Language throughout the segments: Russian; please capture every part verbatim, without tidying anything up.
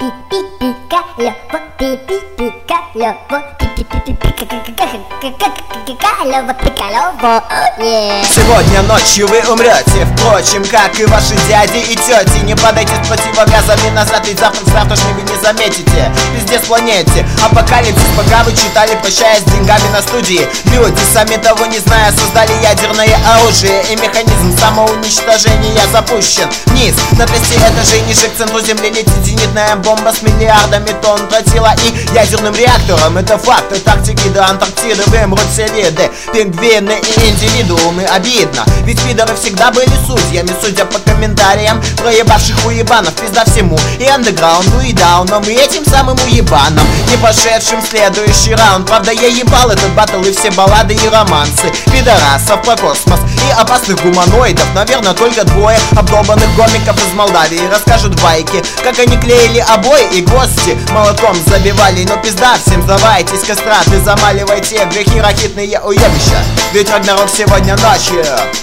Сегодня ночью вы умрете, впрочем, как и ваши дяди и тети. Не падайте с противогазами назад, ведь завтра с завтрашней вы не заметите. Пиздец планете, апокалипсис, пока вы читали, прощаясь с деньгами на студии. Люди, сами того не зная, создали ядерное оружие, и механизм самоуничтожения запущен вниз. На двести этажей ниже к центру земли летит зенитная бомба с миллиардами тонн тротила и ядерным реактором. Это факт, от Арктики до Антарктиды вымрут все виды, пингвины и индивидуумы. Обидно, ведь пидоры всегда были судьями, судя по комментариям проебавших уебанов. Пизда всему, и андеграунду, и даунам, и этим самым уебанам, не пошедшим в следующий раунд. Правда, я ебал этот батл и все баллады и романсы пидорасов про космос и опасных гуманоидов. Наверное, только двое обдолбанных гомиков из Молдавии расскажут байки, как они клеили обои и гости молотком забивали. Но пизда всем, сдавайтесь, кастраты, замаливайте грехи ракетные уебища, ведь Рагнарок сегодня ночью.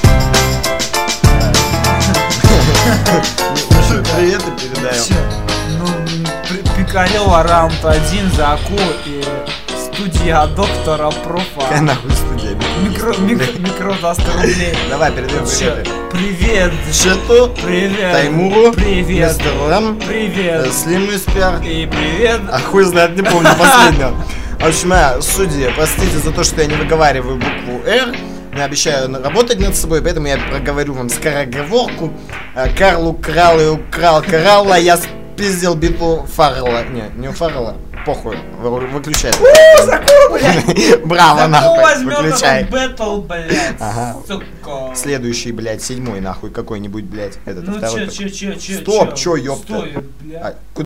Привет и передаем. Ну, Пикалева, раунд один, Заку и студия доктора Профа. Какая нахуй студия? Микро, микро, микро за сто рублей. Давай, передаем привет. Привет. Шету. Привет. Таймуру. Привет. Мистер Рэм. Привет. Слим Спер. И привет. А хуй знает, не помню последнего. В общем, я, судья, простите за то, что я не выговариваю букву «Р». Я обещаю работать над собой, поэтому я проговорю вам скороговорку. Карлу крал и украл Карла, я спиздил битву Фаррелла. Не, не у Фаррелла, похуй, выключай. Браво, нахуй, выключай. Бэтл, блядь, ага. Сука. Следующий, блядь, седьмой, нахуй, какой-нибудь, блядь. Этот, ну второй. чё, чё, чё, чё, Стоп, чё, чё, ёпта. Стой, блядь. А,